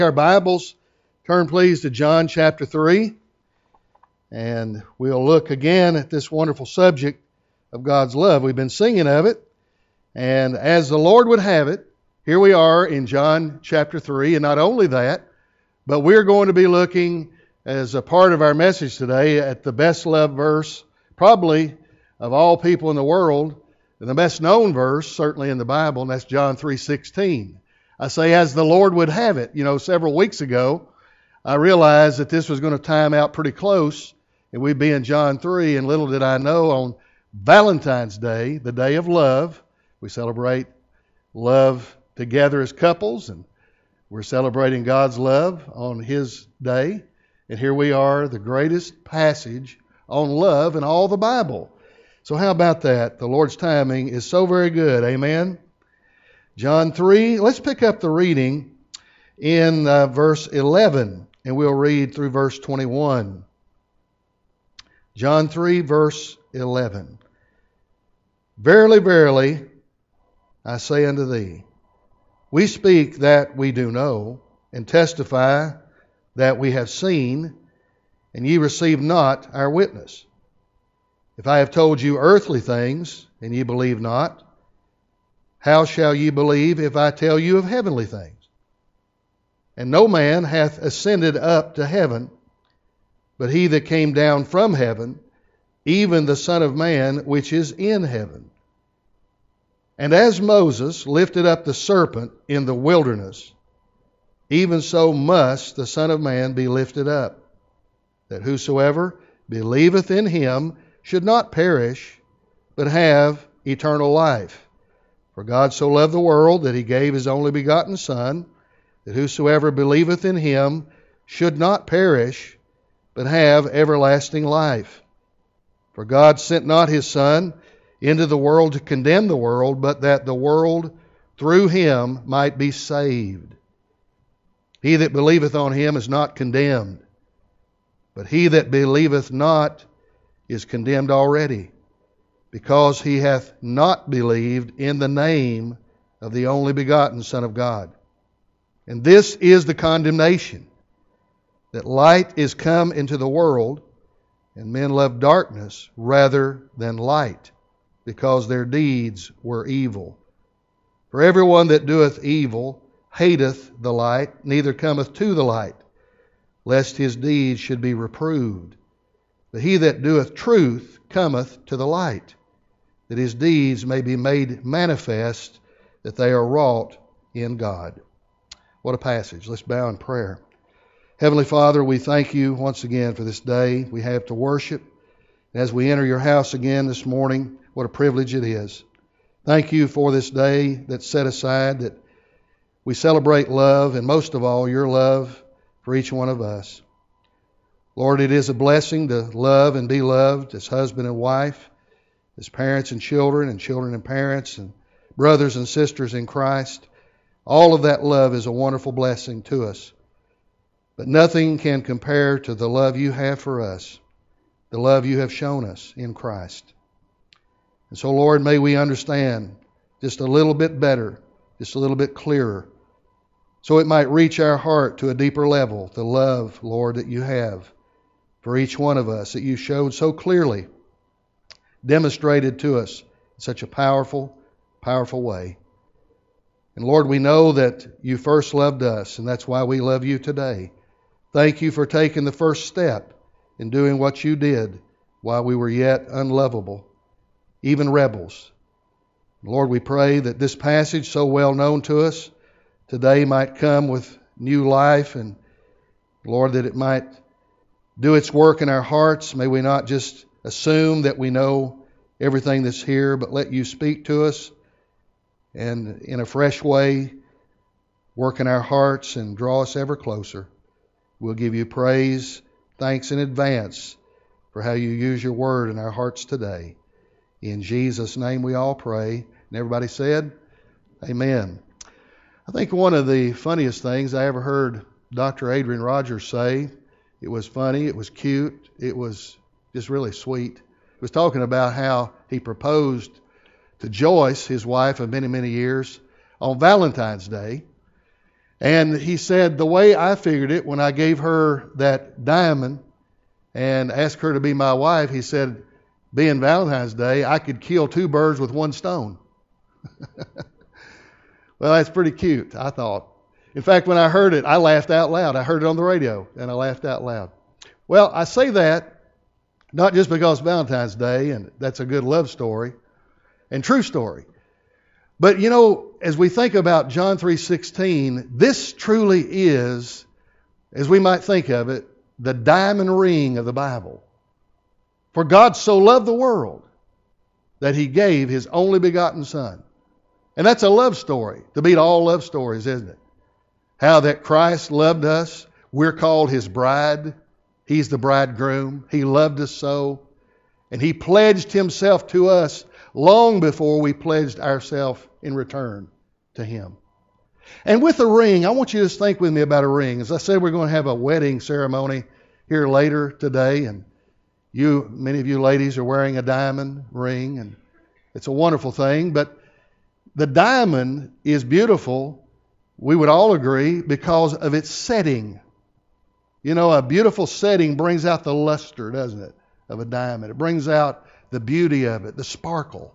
Our Bibles, turn please to John chapter 3, and we'll look again at this wonderful subject of God's love. We've been singing of it, and as the Lord would have it, here we are in John chapter 3, and not only that, but we're going to be looking as a part of our message today at the best loved verse, probably of all people in the world, and the best known verse, certainly in the Bible, and that's John 3:16. I say, as the Lord would have it. You know, several weeks ago, I realized that this was going to time out pretty close, and we'd be in John 3, and little did I know, on Valentine's Day, the day of love, we celebrate love together as couples, and we're celebrating God's love on His day, and here we are, the greatest passage on love in all the Bible. So how about that? The Lord's timing is so very good, amen? John 3, let's pick up the reading in verse 11, and we'll read through verse 21. John 3, verse 11. Verily, verily, I say unto thee, we speak that we do know, and testify that we have seen, and ye receive not our witness. If I have told you earthly things, and ye believe not, how shall ye believe if I tell you of heavenly things? And no man hath ascended up to heaven, but he that came down from heaven, even the Son of Man which is in heaven. And as Moses lifted up the serpent in the wilderness, even so must the Son of Man be lifted up, that whosoever believeth in him should not perish, but have eternal life. For God so loved the world that He gave His only begotten Son, that whosoever believeth in Him should not perish, but have everlasting life. For God sent not His Son into the world to condemn the world, but that the world through Him might be saved. He that believeth on Him is not condemned, but he that believeth not is condemned already, because he hath not believed in the name of the only begotten Son of God. And this is the condemnation, that light is come into the world, and men love darkness rather than light, because their deeds were evil. For everyone that doeth evil hateth the light, neither cometh to the light, lest his deeds should be reproved. But he that doeth truth cometh to the light, that his deeds may be made manifest, that they are wrought in God. What a passage. Let's bow in prayer. Heavenly Father, we thank You once again for this day we have to worship. As we enter Your house again this morning, what a privilege it is. Thank You for this day that's set aside, that we celebrate love, and most of all, Your love for each one of us. Lord, it is a blessing to love and be loved as husband and wife, as parents and children and parents, and brothers and sisters in Christ. All of that love is a wonderful blessing to us. But nothing can compare to the love You have for us, the love You have shown us in Christ. And so, Lord, may we understand just a little bit better, just a little bit clearer, so it might reach our heart to a deeper level, the love, Lord, that You have for each one of us, that You showed so clearly, demonstrated to us in such a powerful, powerful way. And Lord, we know that You first loved us, and that's why we love You today. Thank You for taking the first step in doing what You did while we were yet unlovable, even rebels. Lord, we pray that this passage, so well known to us, today might come with new life, and Lord, that it might do its work in our hearts. May we not just assume that we know everything that's here, but let You speak to us and in a fresh way work in our hearts and draw us ever closer. We'll give You praise, thanks in advance for how You use Your word in our hearts today. In Jesus' name we all pray. And everybody said, amen. I think one of the funniest things I ever heard Dr. Adrian Rogers say, it was funny, it was cute, it was just really sweet. He was talking about how he proposed to Joyce, his wife of many, many years, on Valentine's Day. And he said, the way I figured it when I gave her that diamond and asked her to be my wife, he said, being Valentine's Day, I could kill 2 birds with 1 stone. Well, that's pretty cute, I thought. In fact, when I heard it, I laughed out loud. I heard it on the radio, and I laughed out loud. Well, I say that not just because it's Valentine's Day, and that's a good love story and true story. But, you know, as we think about John 3:16, this truly is, as we might think of it, the diamond ring of the Bible. For God so loved the world that He gave His only begotten Son. And that's a love story, to beat all love stories, isn't it? How that Christ loved us. We're called His bride. He's the bridegroom. He loved us so. And He pledged Himself to us long before we pledged ourselves in return to Him. And with a ring, I want you to just think with me about a ring. As I said, we're going to have a wedding ceremony here later today. And many of you ladies are wearing a diamond ring. And it's a wonderful thing. But the diamond is beautiful, we would all agree, because of its setting. You know, a beautiful setting brings out the luster, doesn't it, of a diamond. It brings out the beauty of it, the sparkle.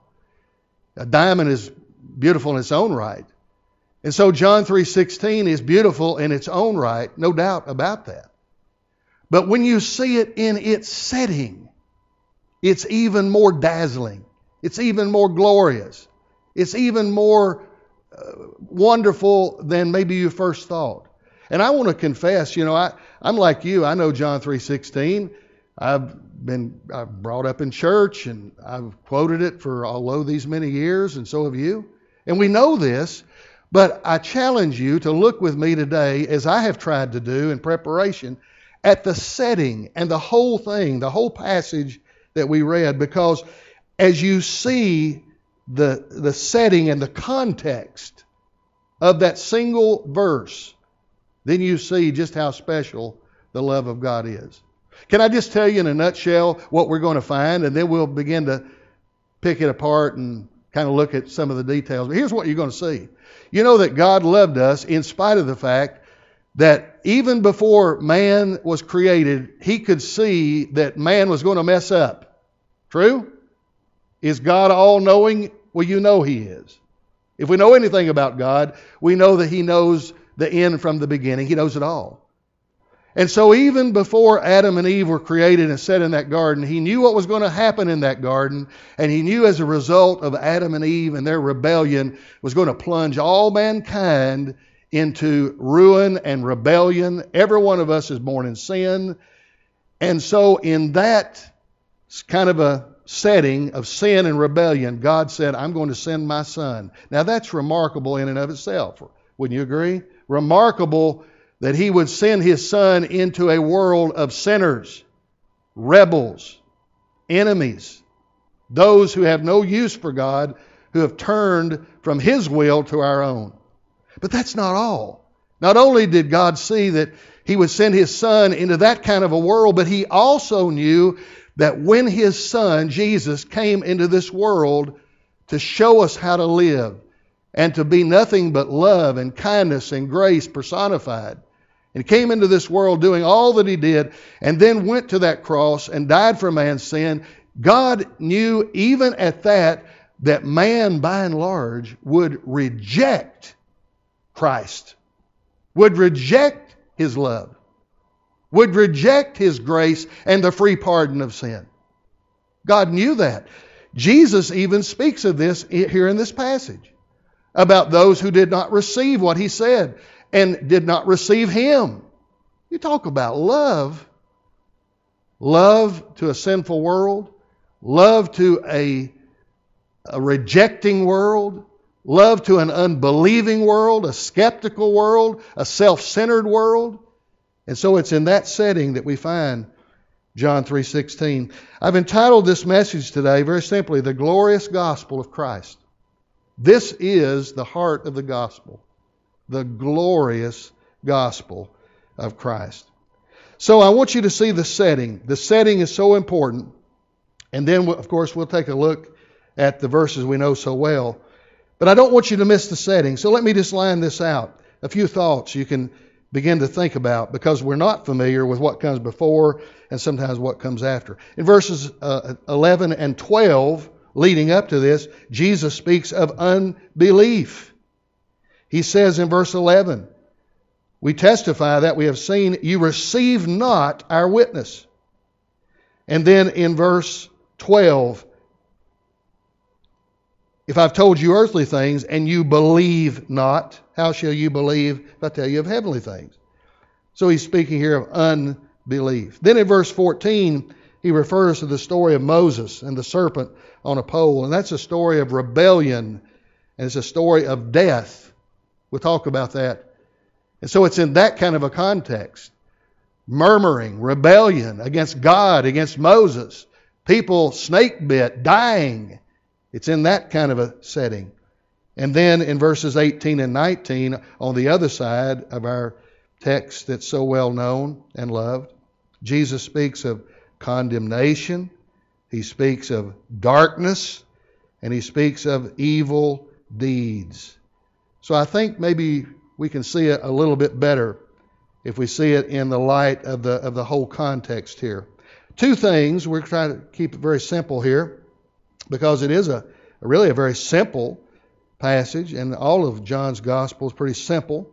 A diamond is beautiful in its own right. And so John 3:16 is beautiful in its own right, no doubt about that. But when you see it in its setting, it's even more dazzling. It's even more glorious. It's even more wonderful than maybe you first thought. And I want to confess, you know, I'm like you. I know John 3:16. I've brought up in church and I've quoted it for although these many years, and so have you. And we know this, but I challenge you to look with me today, as I have tried to do in preparation, at the setting and the whole thing, the whole passage that we read, because as you see the setting and the context of that single verse, then you see just how special the love of God is. Can I just tell you in a nutshell what we're going to find, and then we'll begin to pick it apart and kind of look at some of the details. But here's what you're going to see. You know that God loved us in spite of the fact that even before man was created, He could see that man was going to mess up. True? Is God all-knowing? Well, you know He is. If we know anything about God, we know that He knows the end from the beginning. He knows it all. And so even before Adam and Eve were created and set in that garden, He knew what was going to happen in that garden, and He knew as a result of Adam and Eve and their rebellion was going to plunge all mankind into ruin and rebellion. Every one of us is born in sin. And so in that kind of a setting of sin and rebellion, God said, I'm going to send my Son. Now that's remarkable in and of itself. Wouldn't you agree? Remarkable that He would send His Son into a world of sinners, rebels, enemies, those who have no use for God, who have turned from His will to our own. But that's not all. Not only did God see that He would send His Son into that kind of a world, but He also knew that when His Son, Jesus, came into this world to show us how to live and to be nothing but love and kindness and grace personified, and He came into this world doing all that He did and then went to that cross and died for man's sin, God knew even at that man by and large would reject Christ, would reject His love, would reject His grace and the free pardon of sin. God knew that. Jesus even speaks of this here in this passage about those who did not receive what He said and did not receive Him. You talk about love. Love to a sinful world. Love to a rejecting world. Love to an unbelieving world, a skeptical world, a self-centered world. And so it's in that setting that we find John 3:16. I've entitled this message today very simply, The Glorious Gospel of Christ. This is the heart of the gospel. The glorious gospel of Christ. So I want you to see the setting. The setting is so important. And then, of course, we'll take a look at the verses we know so well. But I don't want you to miss the setting. So let me just line this out. a few thoughts you can begin to think about, because we're not familiar with what comes before and sometimes what comes after. In verses 11 and 12, leading up to this, Jesus speaks of unbelief. He says in verse 11, we testify that we have seen, you receive not our witness. And then in verse 12, if I've told you earthly things and you believe not, how shall you believe if I tell you of heavenly things? So he's speaking here of unbelief. Then in verse 14, he refers to the story of Moses and the serpent on a pole. And that's a story of rebellion. And it's a story of death. We'll talk about that. And so it's in that kind of a context. Murmuring, rebellion against God, against Moses. People snake bit, dying. It's in that kind of a setting. And then in verses 18 and 19, on the other side of our text that's so well known and loved, Jesus speaks of condemnation, he speaks of darkness, and he speaks of evil deeds. So I think maybe we can see it a little bit better if we see it in the light of the whole context here. Two things, we're trying to keep it very simple here, because it is really a very simple passage, and all of John's gospel is pretty simple,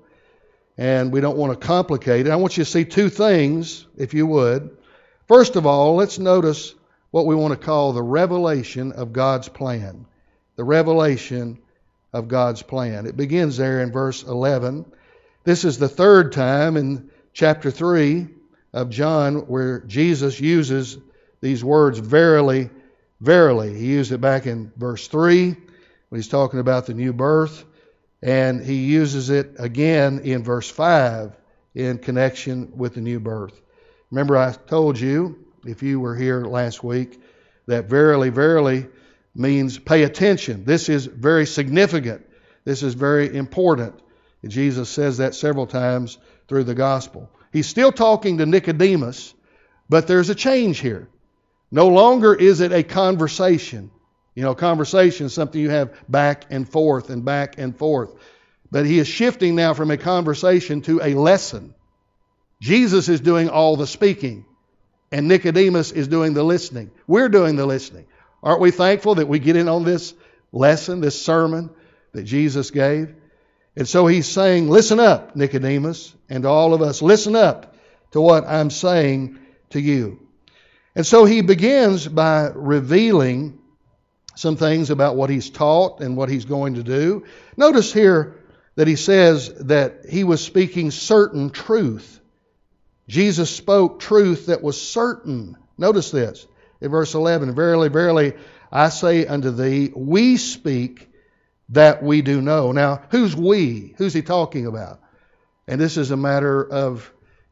and we don't want to complicate it. I want you to see two things, if you would. First of all, let's notice what we want to call the revelation of God's plan. The revelation of God's plan. It begins there in verse 11. This is the third time in chapter 3 of John where Jesus uses these words, verily, verily. He used it back in verse 3 when he's talking about the new birth, and he uses it again in verse 5 in connection with the new birth. Remember, I told you, if you were here last week, that verily, verily means pay attention. This is very significant. This is very important. Jesus says that several times through the gospel. He's still talking to Nicodemus, but there's a change here. No longer is it a conversation. You know, conversation is something you have back and forth and back and forth. But he is shifting now from a conversation to a lesson. Jesus is doing all the speaking, and Nicodemus is doing the listening. We're doing the listening. Aren't we thankful that we get in on this lesson, this sermon that Jesus gave? And so he's saying, listen up, Nicodemus, and to all of us, listen up to what I'm saying to you. And so he begins by revealing some things about what he's taught and what he's going to do. Notice here that he says that he was speaking certain truth. Jesus spoke truth that was certain. Notice this in verse 11, verily, verily, I say unto thee, we speak that we do know. Now, who's we? Who's he talking about? And this is a matter of,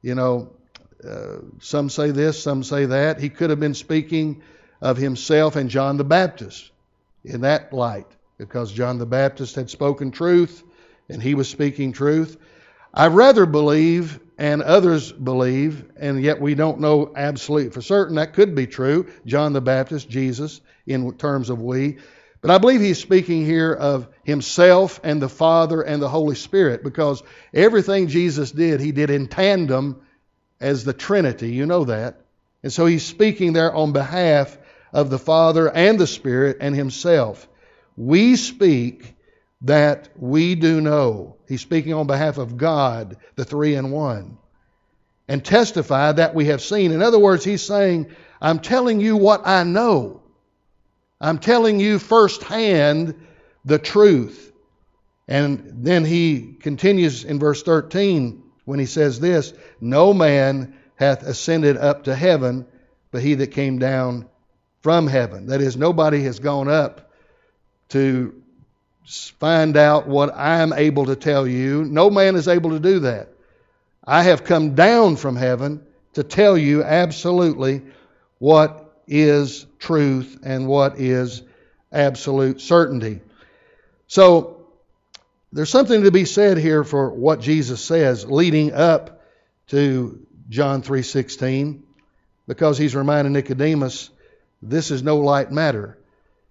some say this, some say that. He could have been speaking of himself and John the Baptist in that light, because John the Baptist had spoken truth and he was speaking truth. I rather believe, and others believe, and yet we don't know absolutely for certain, that could be true, John the Baptist, Jesus, in terms of we. But I believe he's speaking here of himself and the Father and the Holy Spirit, because everything Jesus did, he did in tandem as the Trinity. You know that. And so he's speaking there on behalf of the Father and the Spirit and himself. We speak that we do know. He's speaking on behalf of God, the three in one. And testify that we have seen. In other words, he's saying, I'm telling you what I know. I'm telling you firsthand the truth. And then he continues in verse 13 when he says this, no man hath ascended up to heaven, but he that came down from heaven. That is, nobody has gone up to find out what I'm able to tell you. No man is able to do that. I have come down from heaven to tell you absolutely what is truth and what is absolute certainty. So there's something to be said here for what Jesus says leading up to John 3:16, because he's reminding Nicodemus this is no light matter.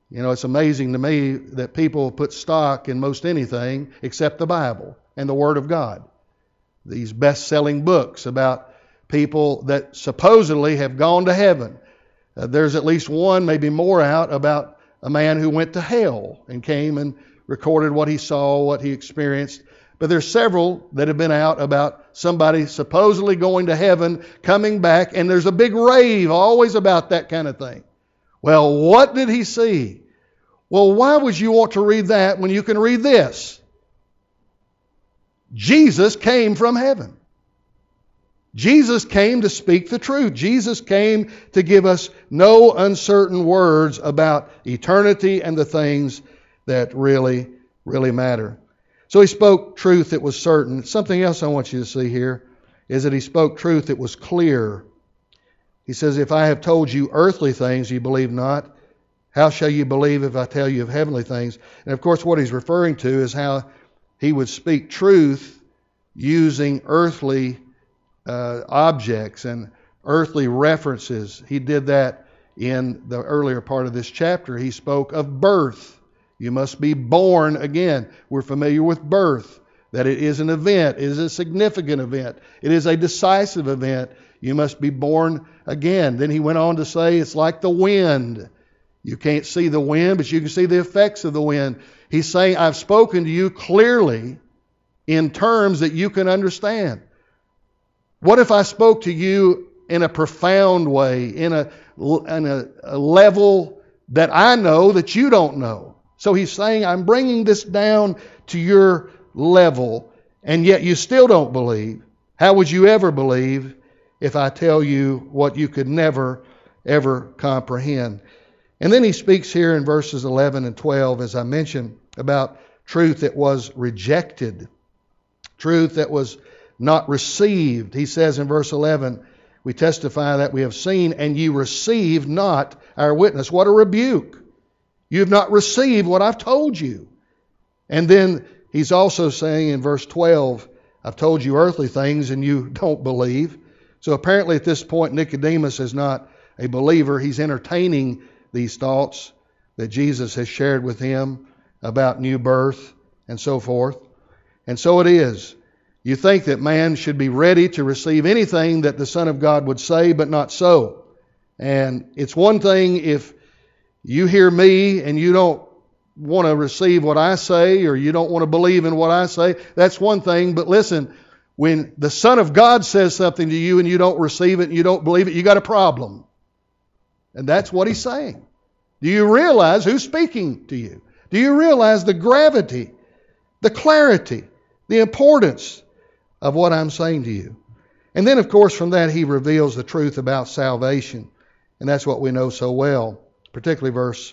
You know, it's amazing to me that people put stock in most anything except the Bible and the Word of God. These best-selling books about people that supposedly have gone to heaven. There's at least one, maybe more out, about a man who went to hell and came and recorded what he saw, what he experienced. But there's several that have been out about somebody supposedly going to heaven, coming back, and there's a big rave always about that kind of thing. Well, what did he see? Well, why would you want to read that when you can read this? Jesus came from heaven. Jesus came to speak the truth. Jesus came to give us no uncertain words about eternity and the things that really, really matter. So he spoke truth that was certain. Something else I want you to see here is that he spoke truth that was clear. He says, if I have told you earthly things you believe not, how shall you believe if I tell you of heavenly things? And of course what he's referring to is how he would speak truth using earthly objects and earthly references. He did that in the earlier part of this chapter. He spoke of birth. You must be born again. We're familiar with birth, that it is an event. It is a significant event. It is a decisive event. You must be born again. Then he went on to say it's like the wind. You can't see the wind, but you can see the effects of the wind. He's saying, I've spoken to you clearly in terms that you can understand. What if I spoke to you in a profound way, in a level that I know that you don't know? So he's saying, I'm bringing this down to your level, and yet you still don't believe. How would you ever believe if I tell you what you could never, ever comprehend? And then he speaks here in verses 11 and 12, as I mentioned, about truth that was rejected, truth that was not received. He says in verse 11, we testify that we have seen, and ye receive not our witness. What a rebuke. You have not received what I've told you. And then he's also saying in verse 12, I've told you earthly things and you don't believe. So apparently at this point Nicodemus is not a believer. He's entertaining these thoughts that Jesus has shared with him about new birth and so forth. And so it is. You think that man should be ready to receive anything that the Son of God would say, but not so. And it's one thing if you hear me and you don't want to receive what I say, or you don't want to believe in what I say. That's one thing. But listen, when the Son of God says something to you and you don't receive it and you don't believe it, you got a problem. And that's what he's saying. Do you realize who's speaking to you? Do you realize the gravity, the clarity, the importance of what I'm saying to you? And then, of course, from that he reveals the truth about salvation. And that's what we know so well, particularly verse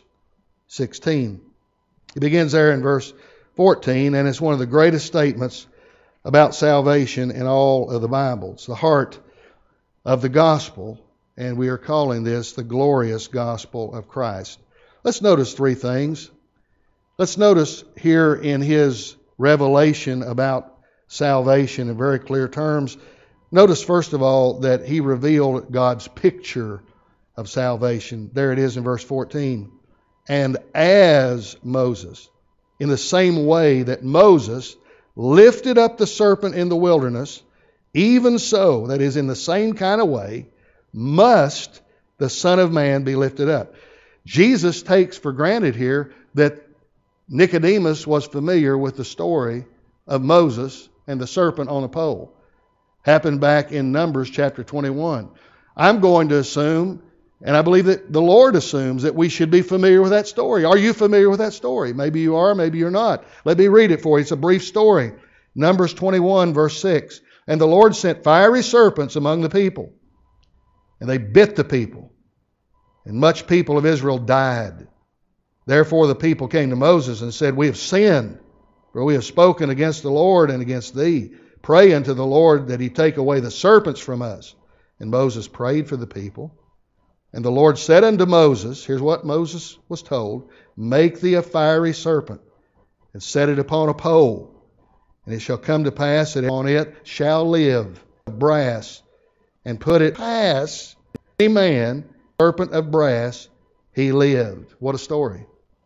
16. He begins there in verse 14, and it's one of the greatest statements about salvation in all of the Bible. It's the heart of the gospel, and we are calling this the glorious gospel of Christ. Let's notice three things. Let's notice here in his revelation about salvation in very clear terms. Notice, first of all, that he revealed God's picture of salvation. There it is in verse 14. And as Moses, in the same way that Moses lifted up the serpent in the wilderness, even so, that is, in the same kind of way, must the Son of Man be lifted up. Jesus takes for granted here that Nicodemus was familiar with the story of Moses and the serpent on a pole. Happened back in Numbers chapter 21. I'm going to assume, and I believe that the Lord assumes, that we should be familiar with that story. Are you familiar with that story? Maybe you are, maybe you're not. Let me read it for you. It's a brief story. Numbers 21, verse 6. And the Lord sent fiery serpents among the people, and they bit the people, and much people of Israel died. Therefore the people came to Moses and said, we have sinned, for we have spoken against the Lord and against thee. Pray unto the Lord that he take away the serpents from us. And Moses prayed for the people. And the Lord said unto Moses, here's what Moses was told, make thee a fiery serpent, and set it upon a pole. And it shall come to pass that on it shall live brass, and put it past any man, serpent of brass, he lived. What a story.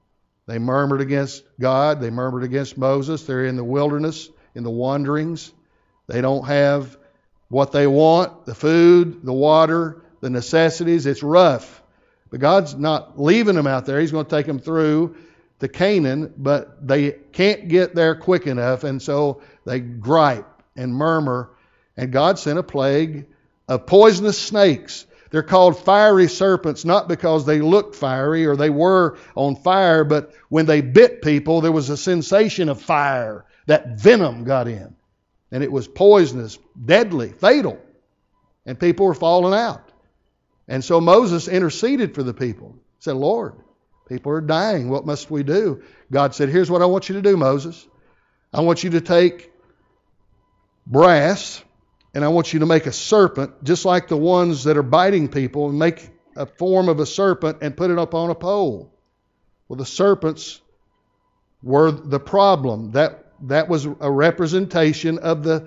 They murmured against God. They murmured against Moses. They're in the wilderness, in the wanderings. They don't have what they want, the food, the water, the necessities. It's rough. But God's not leaving them out there. He's going to take them through to Canaan, but they can't get there quick enough, and so they gripe and murmur, and God sent a plague of poisonous snakes. They're called fiery serpents, not because they looked fiery or they were on fire, but when they bit people, there was a sensation of fire. That venom got in, and it was poisonous, deadly, fatal, and people were falling out. And so Moses interceded for the people. He said, Lord, people are dying. What must we do? God said, here's what I want you to do, Moses. I want you to take brass, and I want you to make a serpent, just like the ones that are biting people, and make a form of a serpent and put it up on a pole. Well, the serpents were the problem. That was a representation of the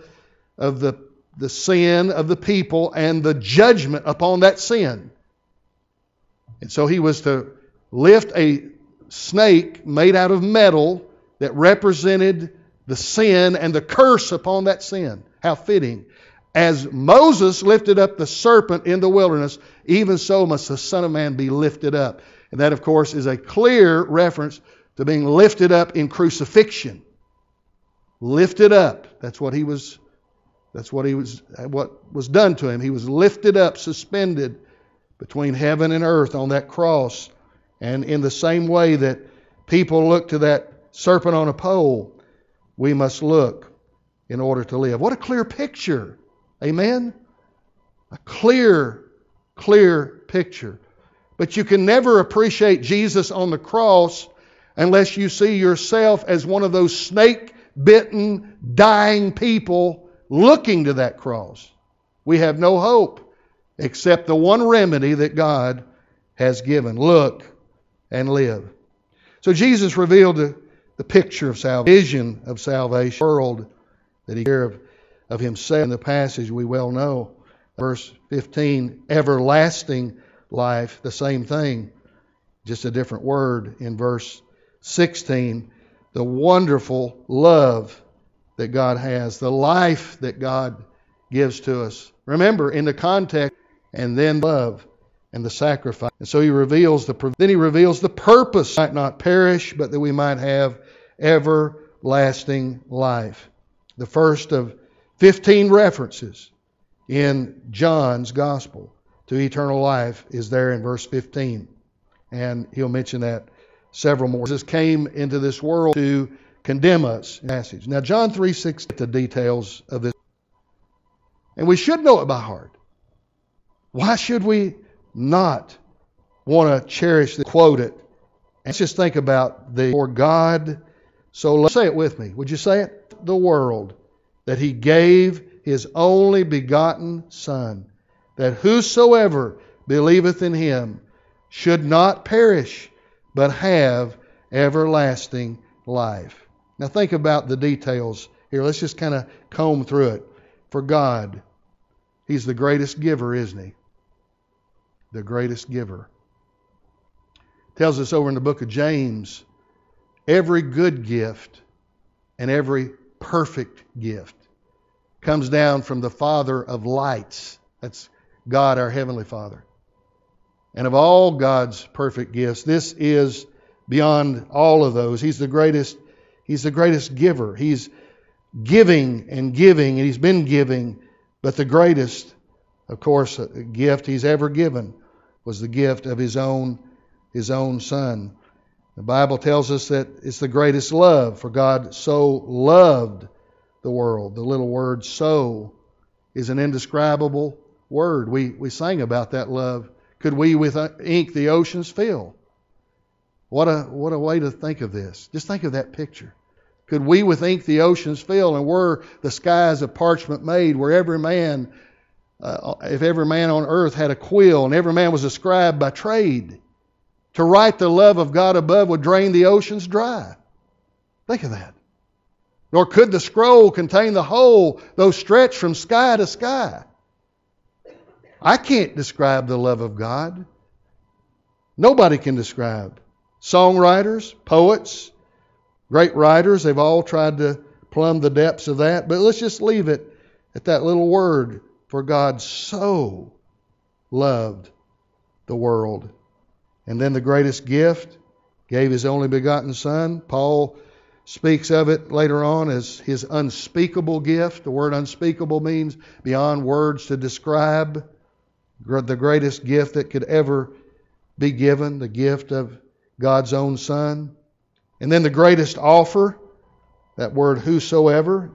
sin of the people and the judgment upon that sin. And so he was to lift a snake made out of metal that represented the sin and the curse upon that sin. How fitting. As Moses lifted up the serpent in the wilderness, even so must the Son of Man be lifted up. And that, of course, is a clear reference to being lifted up in crucifixion. Lifted up. What was done to him. He was lifted up, suspended between heaven and earth on that cross. And in the same way that people look to that serpent on a pole, we must look in order to live. What a clear picture. Amen? A clear picture. But you can never appreciate Jesus on the cross unless you see yourself as one of those snake-bitten, dying people looking to that cross. We have no hope except the one remedy that God has given. Look and live. So Jesus revealed the picture of salvation, vision of salvation, the world that he gave of himself. In the passage we well know, verse 15, everlasting life, the same thing, just a different word. In verse 16, the wonderful love that God has, the life that God gives to us. Remember, in the context, and then love and the sacrifice. And so he reveals the purpose, might not perish, but that we might have everlasting life. The first of 15 references in John's Gospel to eternal life is there in verse 15. And he'll mention that several more. Jesus came into this world to condemn us. Passage. Now, John 3:6, the details of this. And we should know it by heart. Why should we not want to cherish it, quote it? Let's just think about for God so loved. Say it with me. Would you say it? The world, that he gave his only begotten Son, that whosoever believeth in him should not perish, but have everlasting life. Now think about the details here. Let's just kind of comb through it. For God, he's the greatest giver, isn't he? The greatest giver. It tells us over in the book of James, every good gift and every perfect gift comes down from the Father of lights. That's God, our Heavenly Father. And of all God's perfect gifts, this is beyond all of those. He's the greatest giver. He's giving, and he's been giving, but the greatest, of course, gift he's ever given was the gift of his own Son. The Bible tells us that it's the greatest love, for God so loved the world. The little word "so" is an indescribable word. We sang about that love. Could we with ink the oceans fill? What a way to think of this. Just think of that picture. Could we with ink the oceans fill, and were the skies of parchment made, where every man, if every man on earth had a quill, and every man was a scribe by trade, to write the love of God above would drain the oceans dry. Think of that. Nor could the scroll contain the whole, though stretched from sky to sky. I can't describe the love of God. Nobody can describe Songwriters, poets, great writers, they've all tried to plumb the depths of that. But let's just leave it at that little word, for God so loved the world. And then the greatest gift, gave His only begotten Son. Paul speaks of it later on as His unspeakable gift. The word unspeakable means beyond words to describe. The greatest gift that could ever be given, the gift of God's own Son. And then the greatest offer, that word whosoever.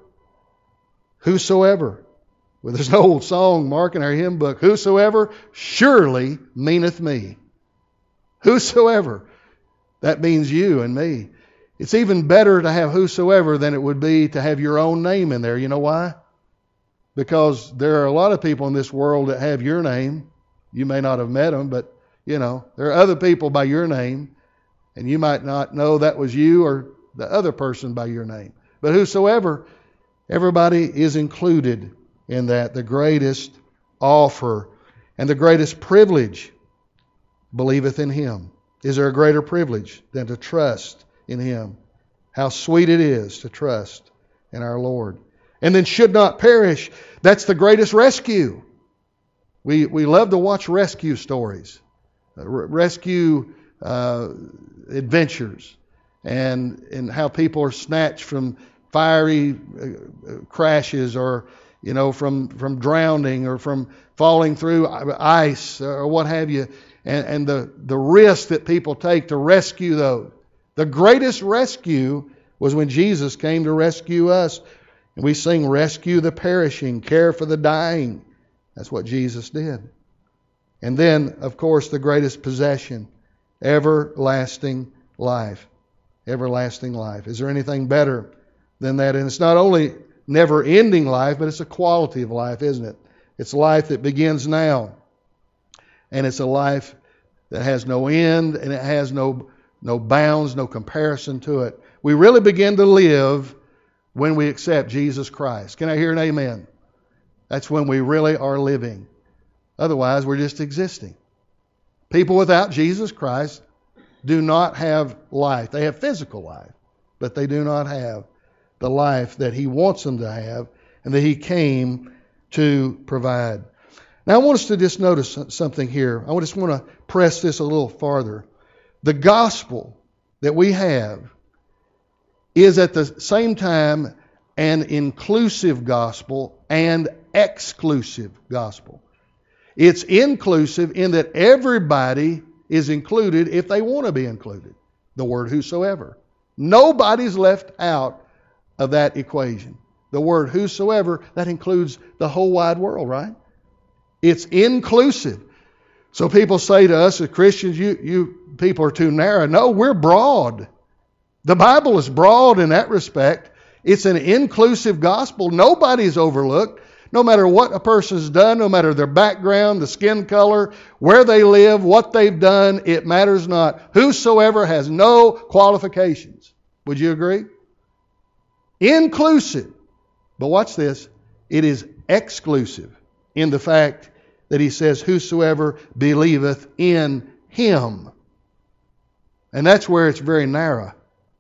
Whosoever. Well, there's an old song, Mark, in our hymn book. Whosoever surely meaneth me. Whosoever. That means you and me. It's even better to have whosoever than it would be to have your own name in there. You know why? Because there are a lot of people in this world that have your name. You may not have met them, but, there are other people by your name. And you might not know that was you or the other person by your name. But whosoever, everybody is included in that. The greatest offer and the greatest privilege, believeth in Him. Is there a greater privilege than to trust in Him? How sweet it is to trust in our Lord. And then should not perish. That's the greatest rescue. We love to watch rescue stories. Rescue adventures. And how people are snatched from fiery crashes or from drowning or from falling through ice or what have you. And the risk that people take to rescue those. The greatest rescue was when Jesus came to rescue us. And we sing, rescue the perishing, care for the dying. That's what Jesus did. And then, of course, the greatest possession, everlasting life. Everlasting life. Is there anything better than that? And it's not only never-ending life, but it's a quality of life, isn't it? It's life that begins now. And it's a life that has no end and it has no bounds, no comparison to it. We really begin to live when we accept Jesus Christ. Can I hear an amen? That's when we really are living. Otherwise, we're just existing. People without Jesus Christ do not have life. They have physical life, but they do not have the life that He wants them to have and that He came to provide. Now, I want us to just notice something here. I just want to press this a little farther. The gospel that we have is at the same time an inclusive gospel and exclusive gospel. It's inclusive in that everybody is included if they want to be included. The word whosoever. Nobody's left out of that equation. The word whosoever, that includes the whole wide world, right? It's inclusive. So people say to us as Christians, you people are too narrow. No, we're broad. The Bible is broad in that respect. It's an inclusive gospel. Nobody's overlooked. No matter what a person's done, no matter their background, the skin color, where they live, what they've done, it matters not. Whosoever has no qualifications. Would you agree? Inclusive. But watch this. It is exclusive in the fact that he says, whosoever believeth in Him. And that's where it's very narrow.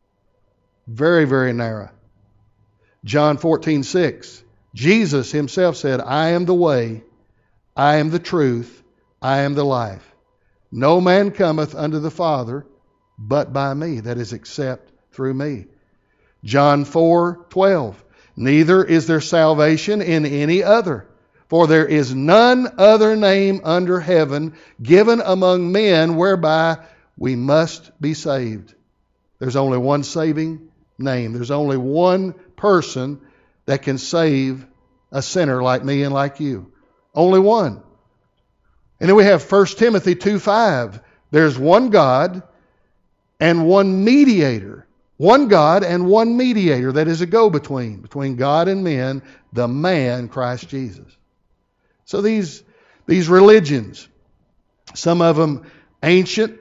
Very, very narrow. John 14:6. Jesus Himself said, I am the way, I am the truth, I am the life. No man cometh unto the Father but by me, that is, except through me. John 4:12. Neither is there salvation in any other, for there is none other name under heaven given among men whereby we must be saved. There's only one saving name. There's only one person that can save a sinner like me and like you. Only one. And then we have 1 Timothy 2:5. There's one God and one mediator. One God and one mediator, that is a go-between, between God and men, the man Christ Jesus. So these religions, some of them ancient,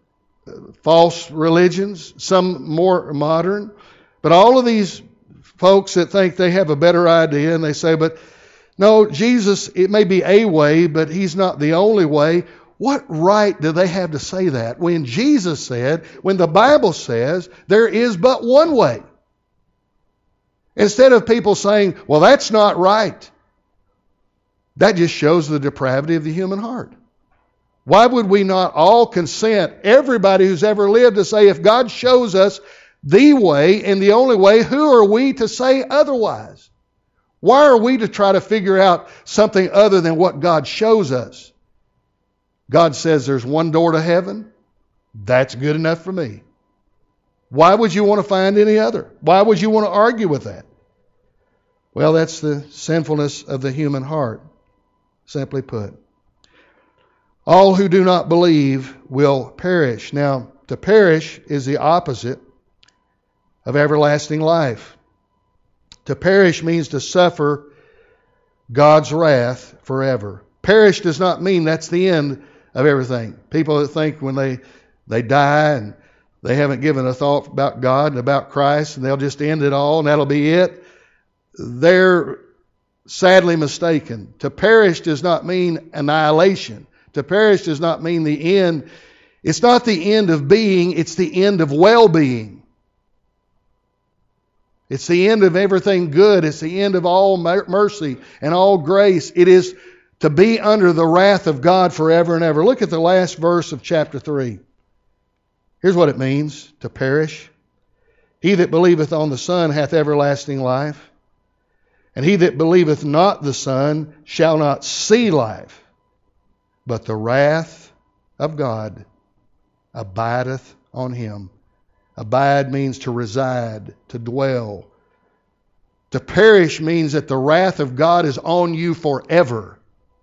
false religions, some more modern, but all of these folks that think they have a better idea and they say, but no, Jesus, it may be a way, but He's not the only way. what right do they have to say that when Jesus said, when the Bible says, there is but one way? Instead of people saying, well, that's not right. That just shows the depravity of the human heart. Why would we not all consent, everybody who's ever lived, to say, if God shows us the way and the only way, who are we to say otherwise? Why are we to try to figure out something other than what God shows us? God says there's one door to heaven. That's good enough for me. Why would you want to find any other? Why would you want to argue with that? Well, that's the sinfulness of the human heart, simply put. All who do not believe will perish. Now, to perish is the opposite of everlasting life. To perish means to suffer God's wrath forever. Perish does not mean that's the end of everything. People that think when they die and they haven't given a thought about God and about Christ and they'll just end it all and that'll be it, they're sadly mistaken. To perish does not mean annihilation. To perish does not mean the end. It's not the end of being, it's the end of well-being. It's the end of everything good. It's the end of all mercy and all grace. It is to be under the wrath of God forever and ever. Look at the last verse of chapter 3. Here's what it means to perish. He that believeth on the Son hath everlasting life, and he that believeth not the Son shall not see life, but the wrath of God abideth on him. Abide means to reside, to dwell. To perish means that the wrath of God is on you forever.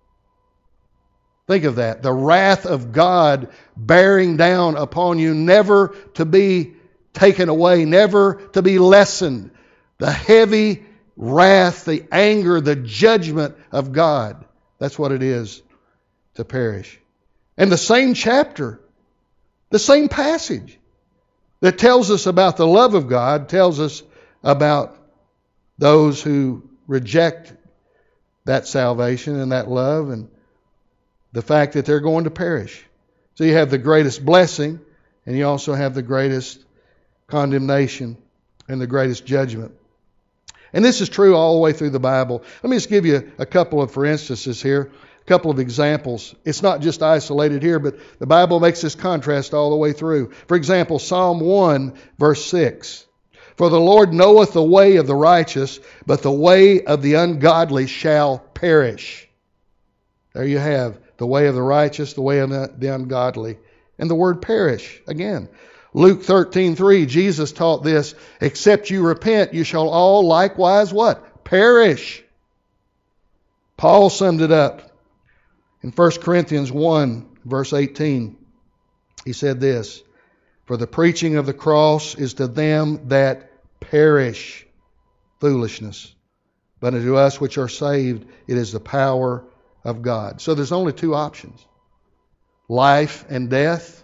Think of that. The wrath of God bearing down upon you, never to be taken away, never to be lessened. The heavy wrath, the anger, the judgment of God. That's what it is to perish. And the same chapter, the same passage that tells us about the love of God tells us about those who reject that salvation and that love and the fact that they're going to perish. So you have the greatest blessing and you also have the greatest condemnation and the greatest judgment. And this is true all the way through the Bible. Let me just give you a couple of, for instances here, a couple of examples. It's not just isolated here, but the Bible makes this contrast all the way through. For example, Psalm 1, verse 6. For the Lord knoweth the way of the righteous, but the way of the ungodly shall perish. There you have the way of the righteous, the way of the ungodly. And the word perish, again. Luke 13:3, Jesus taught this, except you repent, you shall all likewise what? Perish. Paul summed it up in 1 Corinthians 1, verse 18. He said this, for the preaching of the cross is to them that perish foolishness, but unto us which are saved it is the power of God. So there's only two options, life and death,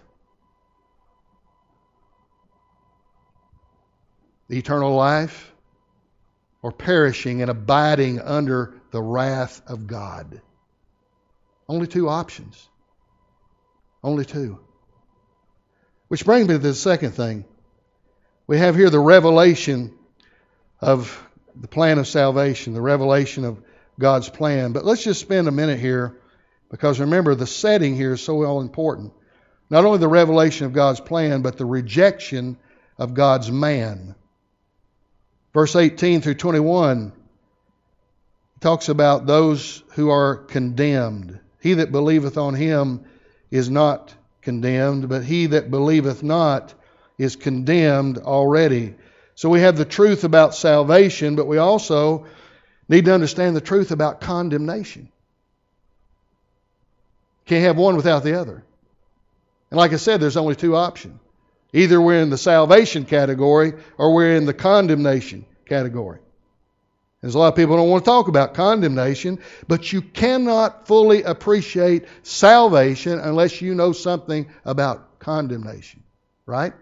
eternal life, or perishing and abiding under the wrath of God. Only two options. Only two. Which brings me to the second thing. We have here the revelation of the plan of salvation, the revelation of God's plan. But let's just spend a minute here, because remember, the setting here is so all important. Not only the revelation of God's plan, but the rejection of God's man. Verse 18 through 21 talks about those who are condemned. He that believeth on him is not condemned, but he that believeth not is condemned already. So we have the truth about salvation, but we also need to understand the truth about condemnation. Can't have one without the other. And like I said, there's only two options. Either we're in the salvation category or we're in the condemnation category. There's a lot of people who don't want to talk about condemnation, but you cannot fully appreciate salvation unless you know something about condemnation, right?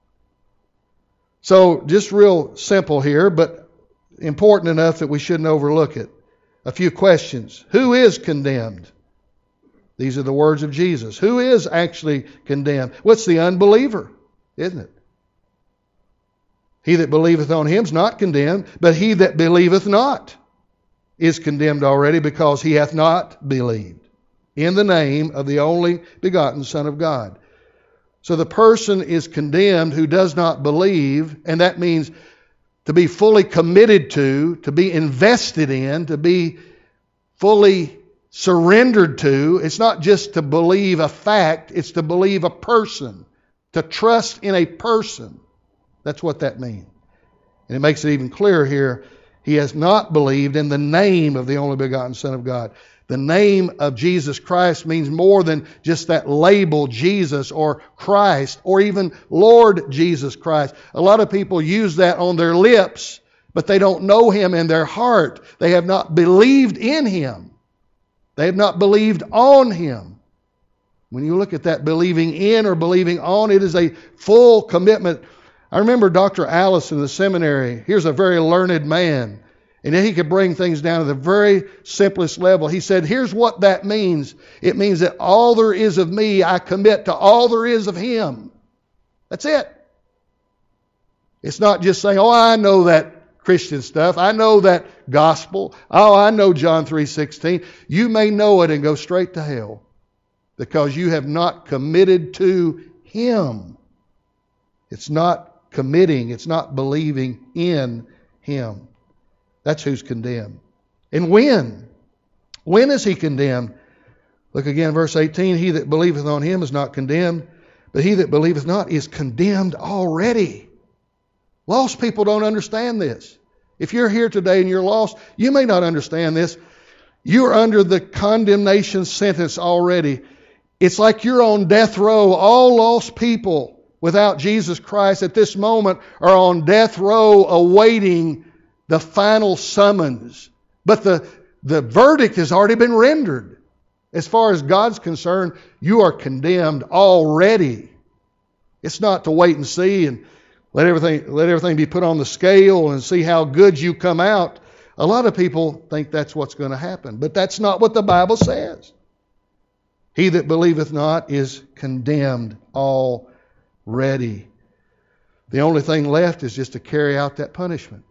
So just real simple here, but important enough that we shouldn't overlook it. A few questions. Who is condemned? These are the words of Jesus. Who is actually condemned? Well, it's the unbeliever, isn't it? He that believeth on him is not condemned, but he that believeth not is condemned already, because he hath not believed in the name of the only begotten Son of God. So the person is condemned who does not believe, and that means to be fully committed to be invested in, to be fully surrendered to. It's not just to believe a fact, it's to believe a person, to trust in a person. That's what that means. And it makes it even clearer here. He has not believed in the name of the only begotten Son of God. The name of Jesus Christ means more than just that label, Jesus or Christ, or even Lord Jesus Christ. A lot of people use that on their lips, but they don't know Him in their heart. They have not believed in Him. They have not believed on Him. When you look at that believing in or believing on, it is a full commitment. I remember Dr. Allison in the seminary. Here's a very learned man. And then he could bring things down to the very simplest level. He said, here's what that means. It means that all there is of me, I commit to all there is of Him. That's it. It's not just saying, oh, I know that Christian stuff. I know that gospel. Oh, I know John 3:16. You may know it and go straight to hell because you have not committed to Him. It's not committing. It's not believing in Him. That's who's condemned. And when? When is he condemned? Look again, verse 18. He that believeth on Him is not condemned, but he that believeth not is condemned already. Lost people don't understand this. If you're here today and you're lost, you may not understand this. You're under the condemnation sentence already. It's like you're on death row. All lost people without Jesus Christ at this moment are on death row awaiting the final summons. But the verdict has already been rendered. As far as God's concerned, you are condemned already. It's not to wait and see and let everything be put on the scale and see how good you come out. A lot of people think that's what's going to happen. But that's not what the Bible says. He that believeth not is condemned already. The only thing left is just to carry out that punishment.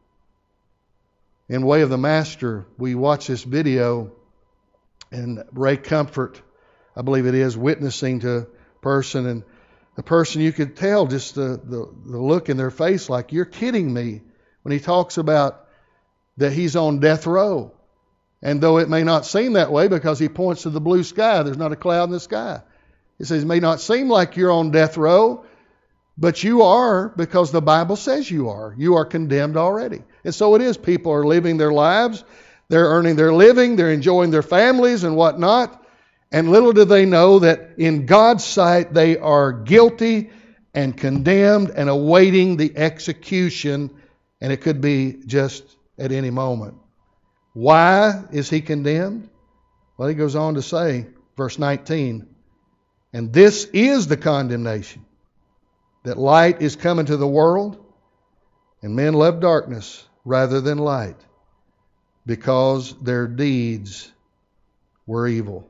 In Way of the Master, we watch this video, and Ray Comfort, I believe it is, witnessing to a person, and the person, you could tell just the look in their face like, you're kidding me, when he talks about that he's on death row. And though it may not seem that way because he points to the blue sky, there's not a cloud in the sky. He says it may not seem like you're on death row, but you are, because the Bible says you are. You are condemned already. And so it is. People are living their lives. They're earning their living. They're enjoying their families and whatnot. And little do they know that in God's sight they are guilty and condemned and awaiting the execution. And it could be just at any moment. Why is he condemned? Well, he goes on to say, verse 19, and this is the condemnation, that light is come into the world, and men love darkness rather than light, because their deeds were evil.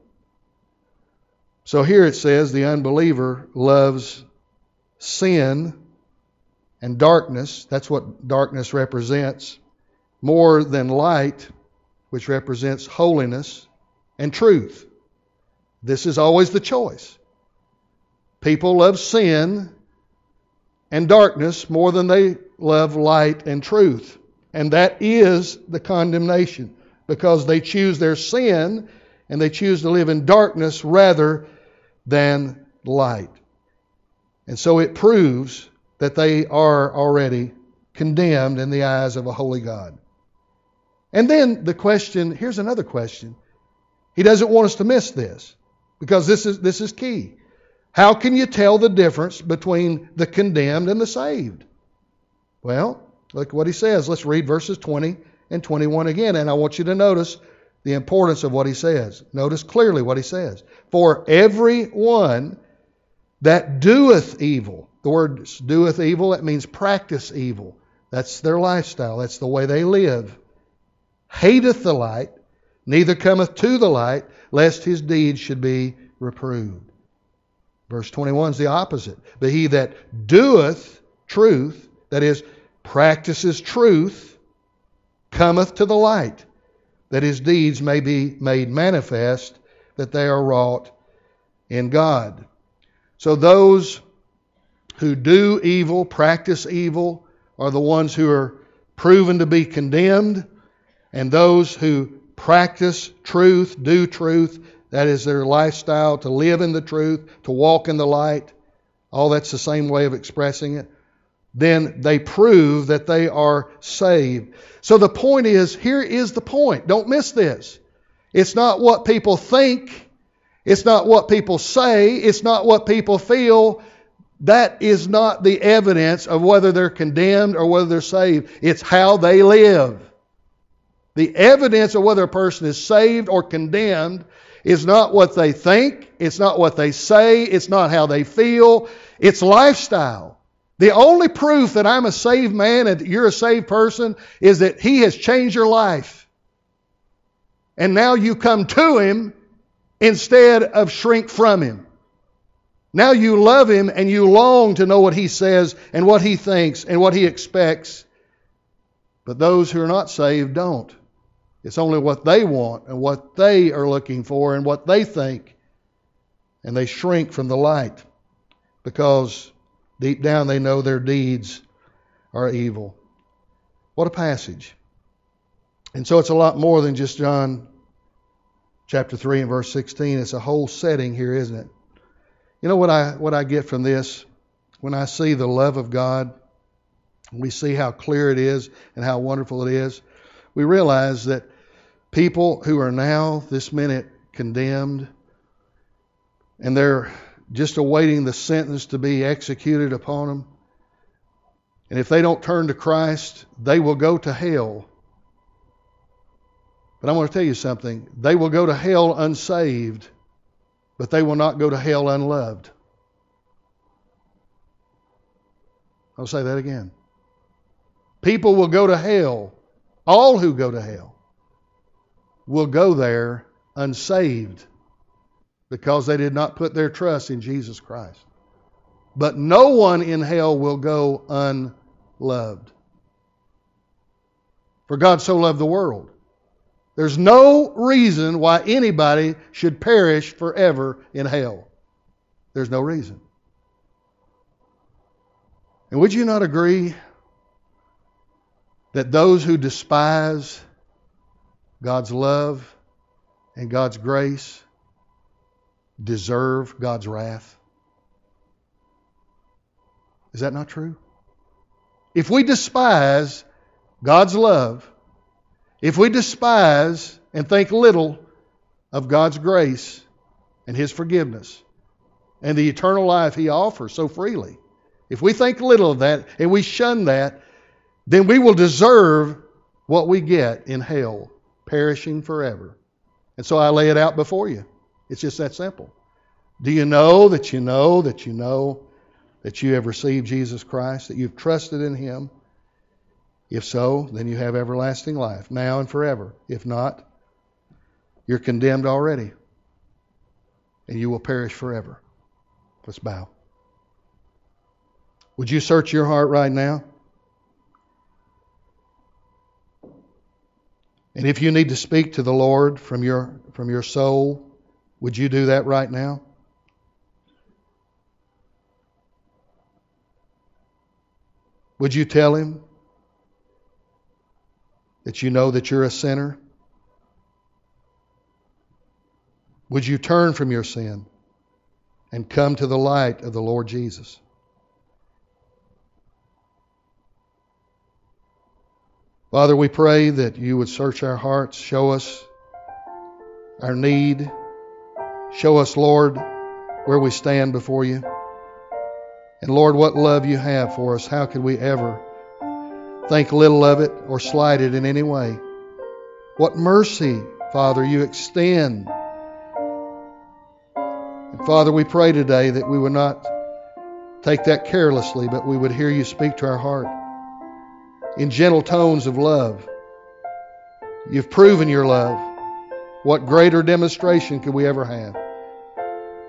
So here it says the unbeliever loves sin and darkness. That's what darkness represents. More than light, which represents holiness and truth. This is always the choice. People love sin and darkness more than they love light and truth. And that is the condemnation, because they choose their sin and they choose to live in darkness rather than light. And so it proves that they are already condemned in the eyes of a holy God. And then the question, here's another question. He doesn't want us to miss this, because this is key. How can you tell the difference between the condemned and the saved? Well, look what he says. Let's read verses 20 and 21 again. And I want you to notice the importance of what he says. Notice clearly what he says. For every one that doeth evil. The word doeth evil, that means practice evil. That's their lifestyle. That's the way they live. Hateth the light, neither cometh to the light, lest his deeds should be reproved. Verse 21 is the opposite. But he that doeth truth, that is, practices truth, cometh to the light, that his deeds may be made manifest, that they are wrought in God. So those who do evil, practice evil, are the ones who are proven to be condemned, and those who practice truth, do truth, that is their lifestyle, to live in the truth, to walk in the light, all that's the same way of expressing it, then they prove that they are saved. So the point is, here is the point. Don't miss this. It's not what people think. It's not what people say. It's not what people feel. That is not the evidence of whether they're condemned or whether they're saved. It's how they live. The evidence of whether a person is saved or condemned is not what they think. It's not what they say. It's not how they feel. It's lifestyle. The only proof that I'm a saved man and you're a saved person is that He has changed your life. And now you come to Him instead of shrink from Him. Now you love Him and you long to know what He says and what He thinks and what He expects. But those who are not saved don't. It's only what they want and what they are looking for and what they think. And they shrink from the light because deep down they know their deeds are evil. What a passage. And so it's a lot more than just John chapter 3 and verse 16. It's a whole setting here, isn't it? You know what I get from this? When I see the love of God, we see how clear it is and how wonderful it is, we realize that people who are now, this minute, condemned, and they're just awaiting the sentence to be executed upon them, and if they don't turn to Christ, they will go to hell. But I want to tell you something. They will go to hell unsaved, but they will not go to hell unloved. I'll say that again. People will go to hell. All who go to hell will go there unsaved because they did not put their trust in Jesus Christ. But no one in hell will go unloved. For God so loved the world. There's no reason why anybody should perish forever in hell. There's no reason. And would you not agree that those who despise God's love and God's grace deserve God's wrath? Is that not true? If we despise God's love, if we despise and think little of God's grace and His forgiveness and the eternal life He offers so freely, if we think little of that and we shun that, then we will deserve what we get in hell, perishing forever. And so I lay it out before you. It's just that simple. Do you know that you know that you know that you have received Jesus Christ, that you've trusted in Him? If so, then you have everlasting life, now and forever. If not, you're condemned already, and you will perish forever. Let's bow. Would you search your heart right now? And if you need to speak to the Lord from your soul, would you do that right now? Would you tell Him that you know that you're a sinner? Would you turn from your sin and come to the light of the Lord Jesus? Father, we pray that you would search our hearts, show us our need, show us, Lord, where we stand before you. And Lord, what love you have for us. How could we ever think little of it or slight it in any way? What mercy, Father, you extend. And Father, we pray today that we would not take that carelessly, but we would hear you speak to our heart in gentle tones of love. You've proven your love. What greater demonstration could we ever have?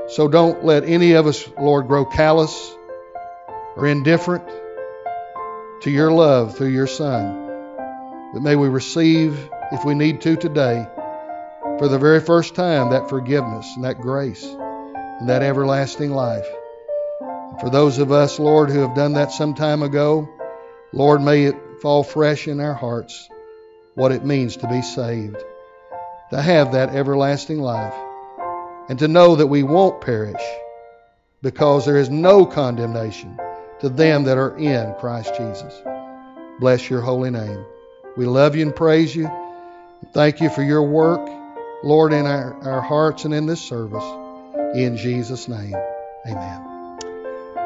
So don't let any of us, Lord, grow callous or indifferent to your love through your Son. But may we receive, if we need to today, for the very first time, that forgiveness and that grace and that everlasting life. And for those of us, Lord, who have done that some time ago, Lord, may it fall fresh in our hearts what it means to be saved, to have that everlasting life, and to know that we won't perish, because there is no condemnation to them that are in Christ Jesus. Bless your holy name. We love you and praise you. Thank you for your work, Lord, in our hearts and in this service. In Jesus' name, amen.